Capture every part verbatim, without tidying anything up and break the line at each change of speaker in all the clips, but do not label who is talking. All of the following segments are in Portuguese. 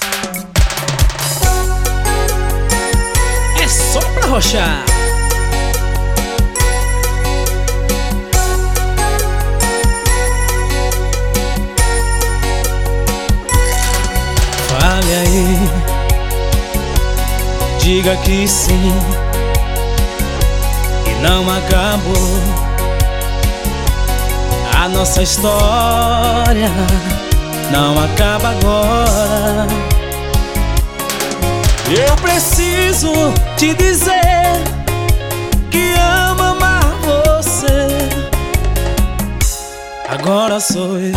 É só pra rochar. Fale aí, diga que sim, que não acabou a nossa história, não acaba agora. Eu preciso te dizer que amo amar você. Agora sou eu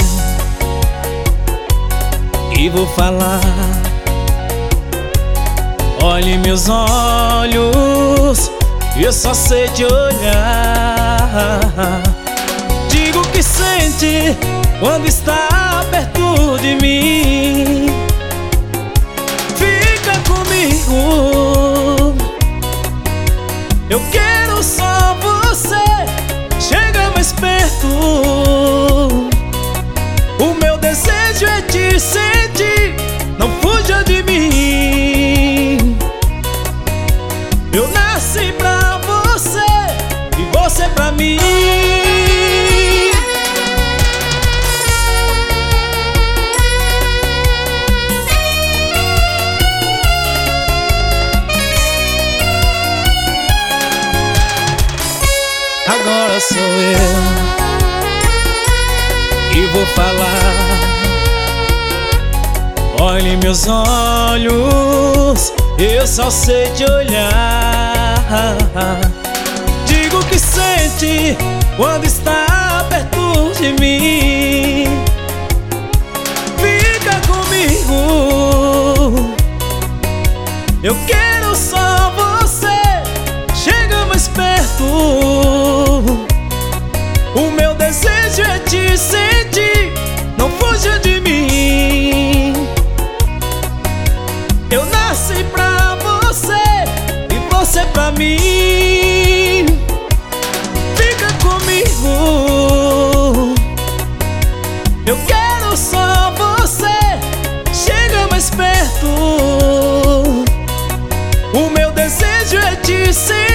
que vou falar. Olhe meus olhos, eu só sei te olhar. Digo o que sente quando está perto de mim. Fica comigo, eu quero só você. Chega mais perto, o meu desejo é te sentir. Não fuja de mim. Eu nasci pra você e você pra mim. Agora sou eu que vou falar. Olhe meus olhos, eu só sei te olhar. Digo o que sente quando está perto de mim. Fica comigo, eu quero só você. Chega mais perto, o meu desejo é te sentir. Não fuja de mim. Eu nasci pra você e você pra mim. Fica comigo, eu quero só você. Chega mais perto, o meu desejo é te sentir.